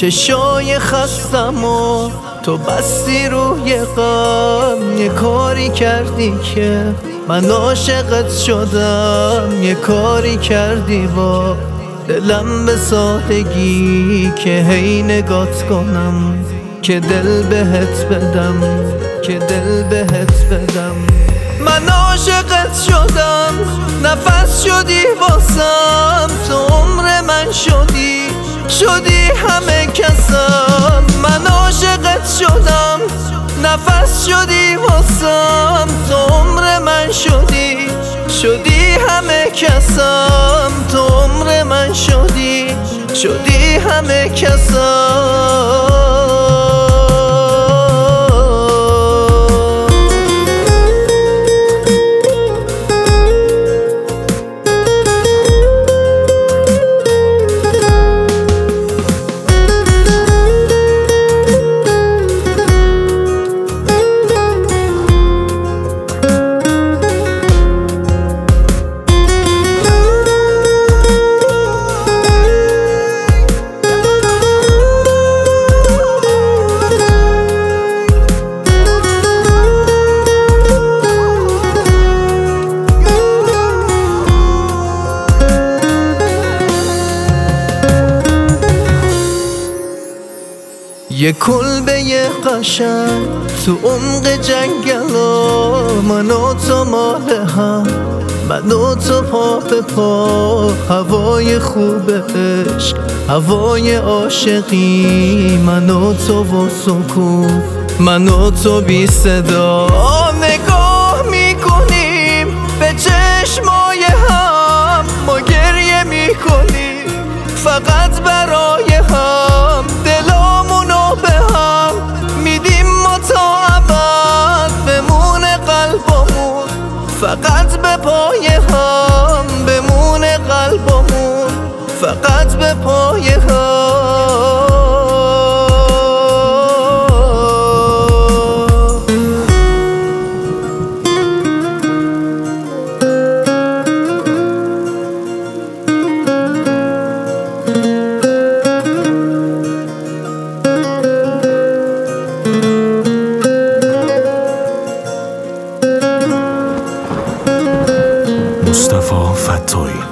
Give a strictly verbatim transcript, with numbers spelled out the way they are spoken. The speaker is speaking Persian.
چشای خستم و تو بستی روی غم. یه کاری کردی که من عاشقت شدم، یه کاری کردی با دلم به سادگی که هی نگات کنم، که دل بهت بدم، که دل بهت بدم. من عاشقت شدم، نفس شدی واسم، تو عمر من شدی، شدی همه کسم. من عاشقت شدم، نفس شدی واسم، تو عمر من شدی، شدی همه کسم. تو عمر من شدی، شدی همه کسم. یه کلبه قشنگ تو عمق جنگلا، من و تو مال هم، من و تو پا به پا. هوای خوب عشق، هوای عاشقی، من و تو و سکون، من و تو بی صدا. نگاه میکنیم به چشمای هم، ما گریه میکنیم فقط برای هم. دلامونو به هم میدیم ما تا ابد، بمونه قلبمون فقط به پای هم، بمونه قلبمون فقط به پای هم. مصطفی فتایی